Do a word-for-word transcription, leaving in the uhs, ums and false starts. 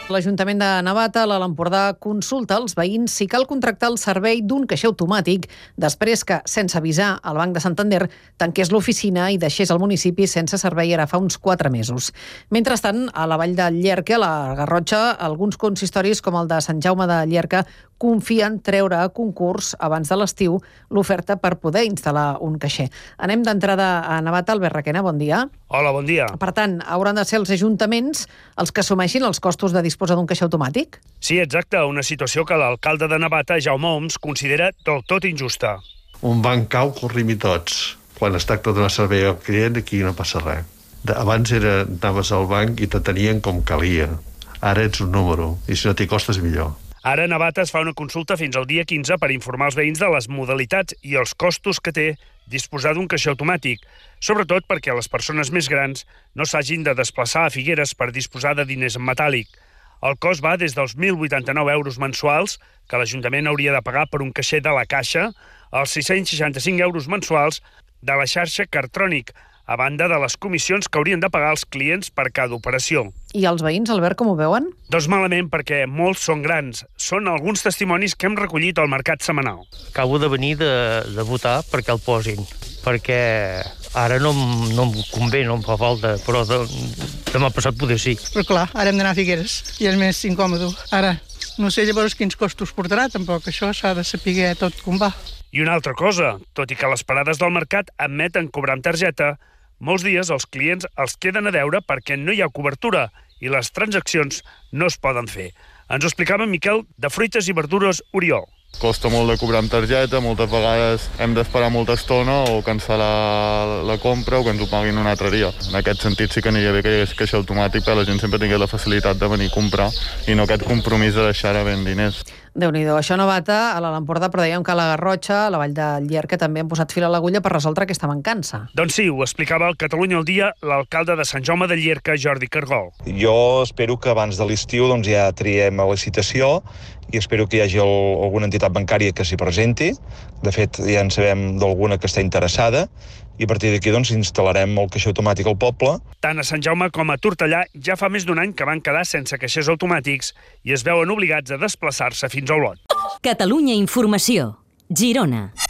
L'Ajuntament de Navata, a l'Alt Empordà, consulta als veïns si cal contractar el servei d'un caixer automàtic després que, sense avisar, el Banc de Santander tanqués l'oficina i deixés el municipi sense servei ara fa uns quatre mesos. Mentrestant, a la Vall de Llierca, a la Garrotxa, alguns consistoris com el de Sant Jaume de Llierca confien treure a concurs abans de l'estiu l'oferta per poder instal·lar un caixer. Anem d'entrada a Navata. Albert Requena, bon dia. Hola, bon dia. Per tant, hauran de ser els ajuntaments els que assumeixin els costos de disposar d'un caixer automàtic? Sí, exacte, una situació que l'alcalde de Navata, Jaume Oms, considera del tot injusta. Un banc cau, corrim-hi tots. Quan es tracta de donar servei al client, aquí no passa res. Abans era, anaves al banc i te tenien com calia. Ara ets un número, i si no t'hi costes, millor. Ara a Navata es fa una consulta fins al dia quinze per informar els veïns de les modalitats i els costos que té disposar d'un caixer automàtic, sobretot perquè les persones més grans no s'hagin de desplaçar a Figueres per disposar de diners en metàl·lic. El cost va des dels mil vuitanta-nou euros mensuals, que l'Ajuntament hauria de pagar per un caixer de la Caixa, als sis-cents seixanta-cinc euros mensuals de la xarxa Cartrònic, a banda de les comissions que haurien de pagar els clients per cada operació. I els veïns, Albert, com ho veuen? Doncs malament, perquè molts són grans. Són alguns testimonis que hem recollit al mercat setmanal. Acabo de venir de, de votar perquè el posin, perquè ara no, no em convé, no em fa falta, però de, demà passat poder sí. Però clar, ara hem d'anar a Figueres i és més incòmode. Ara, no sé llavors quins costos portarà, tampoc això s'ha de saber tot com va. I una altra cosa, tot i que les parades del mercat admeten cobrar amb targeta, molts dies els clients els queden a deure perquè no hi ha cobertura i les transaccions no es poden fer. Ens ho explicava Miquel, de Fruites i Verdures Oriol. Costa molt de cobrar amb targeta, moltes vegades hem d'esperar molta estona o cancel·lar la compra o que ens ho paguin un altre dia. En aquest sentit sí que aniria bé que hi hagués caixer automàtic perquè la gent sempre tingués la facilitat de venir a comprar i no aquest compromís de deixar ara ben diners. Déu-n'hi-do, això a Navata, a l'Alt Empordà, però dèiem que a la Garrotxa, a la Vall de Llierca, també han posat fil a l'agulla per resoldre aquesta mancança. Doncs sí, ho explicava al Catalunya al dia l'alcalde de Sant Jaume de Llierca, Jordi Cargol. Jo espero que abans de l'estiu doncs, ja triem a licitació i espero que hi hagi el, alguna entitat bancària que s'hi presenti. De fet, ja en sabem d'alguna que està interessada i a partir d'aquí doncs, instal·larem el caixer automàtic al poble. Tant a Sant Jaume com a Tortellà ja fa més d'un any que van quedar sense caixers automàtics i es veuen obligats a desplaçar-se fins a Olot. Catalunya Informació, Girona.